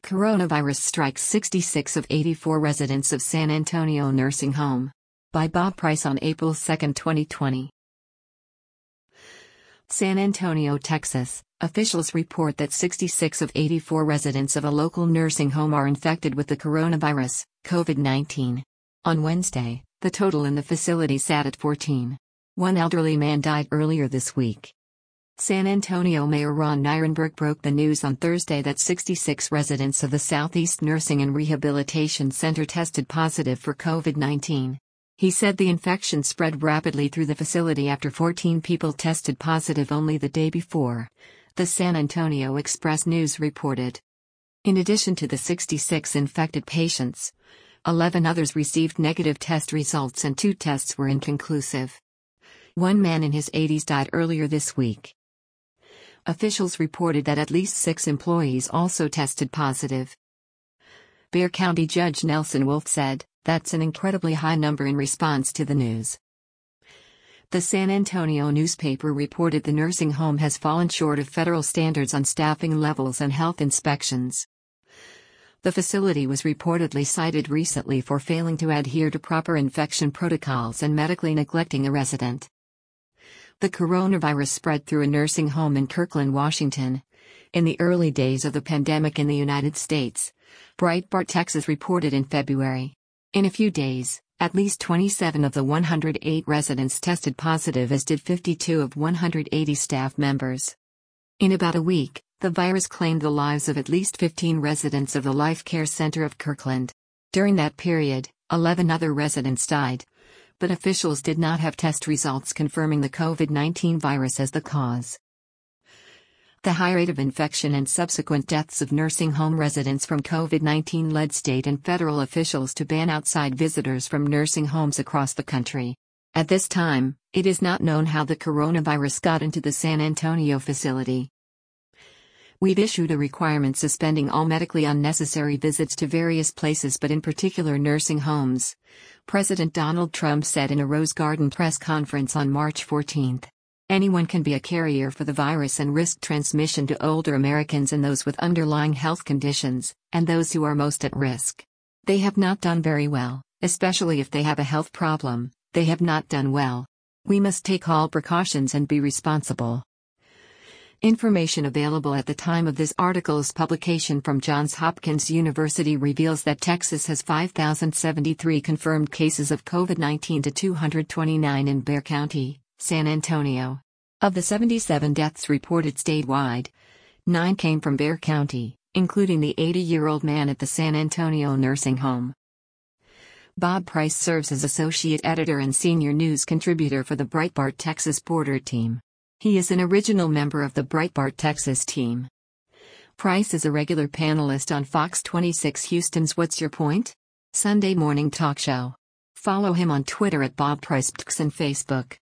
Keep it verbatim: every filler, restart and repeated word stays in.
Coronavirus strikes sixty-six of eighty-four residents of San Antonio nursing home. By Bob Price on April second, twenty twenty. San Antonio, Texas. Officials report that sixty-six of eighty-four residents of a local nursing home are infected with the coronavirus, COVID nineteen. On Wednesday, the total in the facility sat at fourteen. One elderly man died earlier this week. San Antonio Mayor Ron Nirenberg broke the news on Thursday that sixty-six residents of the Southeast Nursing and Rehabilitation Center tested positive for COVID nineteen. He said the infection spread rapidly through the facility after fourteen people tested positive only the day before, the San Antonio Express News reported. In addition to the sixty-six infected patients, eleven others received negative test results and two tests were inconclusive. One man in his eighties died earlier this week. Officials reported that at least six employees also tested positive. Bexar County Judge Nelson Wolff said, "That's an incredibly high number," in response to the news. The San Antonio newspaper reported the nursing home has fallen short of federal standards on staffing levels and health inspections. The facility was reportedly cited recently for failing to adhere to proper infection protocols and medically neglecting a resident. The coronavirus spread through a nursing home in Kirkland, Washington. In the early days of the pandemic in the United States, Breitbart Texas reported in February. In a few days, at least twenty-seven of the one hundred eight residents tested positive, as did fifty-two of one hundred eighty staff members. In about a week, the virus claimed the lives of at least fifteen residents of the Life Care Center of Kirkland. During that period, eleven other residents died, but officials did not have test results confirming the COVID nineteen virus as the cause. The high rate of infection and subsequent deaths of nursing home residents from COVID nineteen led state and federal officials to ban outside visitors from nursing homes across the country. At this time, it is not known how the coronavirus got into the San Antonio facility. "We've issued a requirement suspending all medically unnecessary visits to various places, but in particular nursing homes," President Donald Trump said in a Rose Garden press conference on March fourteenth. Anyone can be a carrier for the virus and risk transmission to older Americans and those with underlying health conditions, and those who are most at risk. They have not done very well, especially if they have a health problem. They have not done well. We must take all precautions and be responsible. Information available at the time of this article's publication from Johns Hopkins University reveals that Texas has five thousand seventy-three confirmed cases of COVID nineteen to two hundred twenty-nine in Bexar County, San Antonio. Of the seventy-seven deaths reported statewide, nine came from Bexar County, including the eighty-year-old man at the San Antonio nursing home. Bob Price serves as associate editor and senior news contributor for the Breitbart Texas Border team. He is an original member of the Breitbart Texas team. Price is a regular panelist on Fox twenty-six Houston's What's Your Point? Sunday morning talk show. Follow him on Twitter at Bob Price and Facebook.